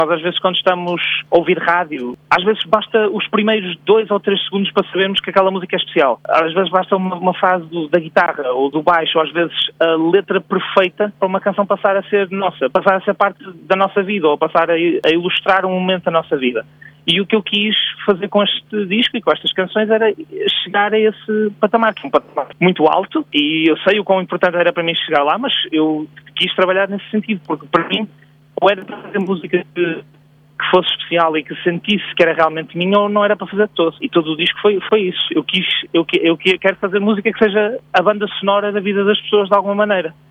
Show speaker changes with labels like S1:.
S1: Nós às vezes quando estamos a ouvir rádio, às vezes basta os primeiros 2 ou 3 segundos para sabermos que aquela música é especial. Às vezes basta uma frase da guitarra ou do baixo, ou às vezes a letra perfeita para uma canção passar a ser nossa, passar a ser parte da nossa vida ou passar a ilustrar um momento da nossa vida. E o que eu quis fazer com este disco e com estas canções era chegar a esse patamar, que é um patamar muito alto, e eu sei o quão importante era para mim chegar lá, mas eu quis trabalhar nesse sentido, porque para mim ou era para fazer música que fosse especial e que sentisse que era realmente minha, ou não era para fazer todo. E todo o disco foi isso. Eu quero fazer música que seja a banda sonora da vida das pessoas de alguma maneira.